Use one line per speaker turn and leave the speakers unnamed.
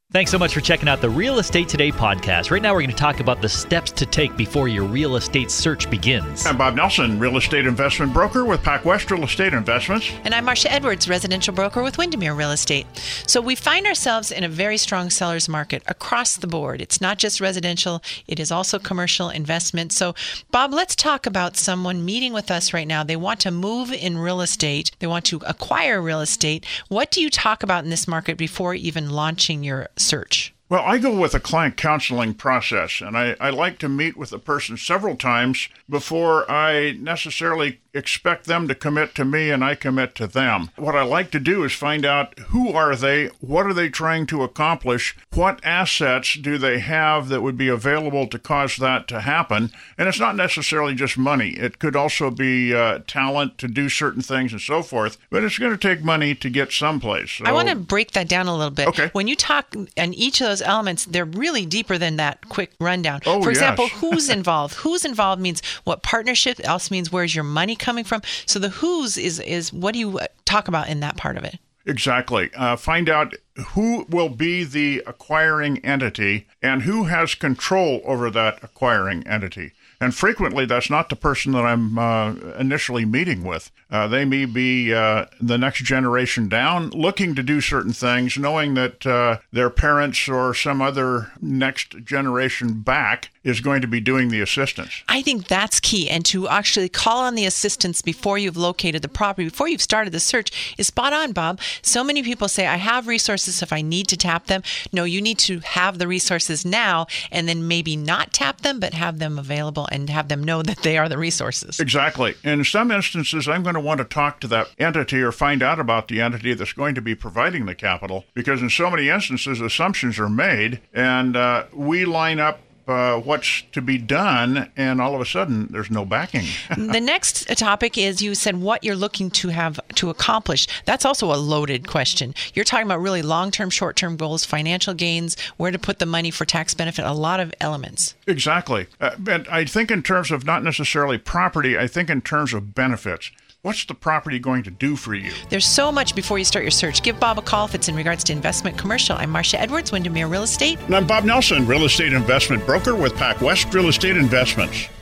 Thanks so much for checking out the Real Estate Today podcast. Right now, we're going to talk about the steps to take before your real estate search begins.
I'm Bob Nelson, real estate investment broker with PacWest Real Estate Investments.
And I'm Marcia Edwards, residential broker with Windermere Real Estate. So we find ourselves in a very strong seller's market across the board. It's not just residential, it is also commercial investment. So, Bob, let's talk about someone meeting with us right now. They want to move in real estate. They want to acquire real estate. What do you talk about in this market before even launching your search?
Well, I go with a client counseling process, and I like to meet with a person several times before I necessarily expect them to commit to me and I commit to them. What I like to do is find out who are they, what are they trying to accomplish, what assets do they have that would be available to cause that to happen. And it's not necessarily just money. It could also be talent to do certain things and so forth, but it's going to take money to get someplace. So,
I want to break that down a little bit.
Okay.
When you talk on each of those elements, they're really deeper than that quick rundown.
Oh,
For example,
yes.
who's involved? Who's involved means what partnership, else means where's your money coming from. So the who's is what do you talk about in that part of it?
Exactly. Find out who will be the acquiring entity and who has control over that acquiring entity. And frequently, that's not the person that I'm initially meeting with. They may be the next generation down, looking to do certain things, knowing that their parents or some other next generation back is going to be doing the assistance.
I think that's key. And to actually call on the assistance before you've located the property, before you've started the search, is spot on, Bob. So many people say, I have resources if I need to tap them. No, you need to have the resources now and then maybe not tap them, but have them available and have them know that they are the resources.
Exactly. In some instances, I'm going to want to talk to that entity or find out about the entity that's going to be providing the capital, because in so many instances, assumptions are made and we line up what's to be done, and all of a sudden, there's no backing.
The next topic is, you said what you're looking to have to accomplish. That's also a loaded question. You're talking about really long-term, short-term goals, financial gains, where to put the money for tax benefit, a lot of elements.
Exactly. And I think in terms of not necessarily property, I think in terms of benefits. What's the property going to do for you?
There's so much before you start your search. Give Bob a call if it's in regards to investment commercial. I'm Marcia Edwards, Windermere Real Estate.
And I'm Bob Nelson, real estate investment broker with PacWest Real Estate Investments.